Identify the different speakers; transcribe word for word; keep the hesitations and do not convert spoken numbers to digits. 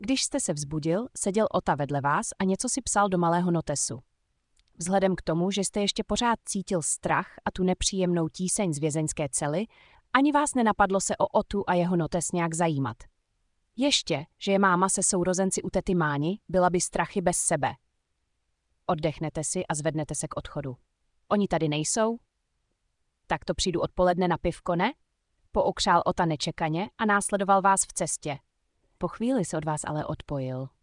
Speaker 1: Když jste se vzbudil, seděl Ota vedle vás a něco si psal do malého notesu. Vzhledem k tomu, že jste ještě pořád cítil strach a tu nepříjemnou tíseň z vězeňské cely, ani vás nenapadlo se o Otu a jeho notes nějak zajímat. Ještě, že je máma se sourozenci u tety Máni, byla by strachy bez sebe. Oddechnete si a zvednete se k odchodu. Oni tady nejsou? Tak to přijdu odpoledne na pivko, ne? Pookřál Ota nečekaně a následoval vás v cestě. Po chvíli se od vás ale odpojil.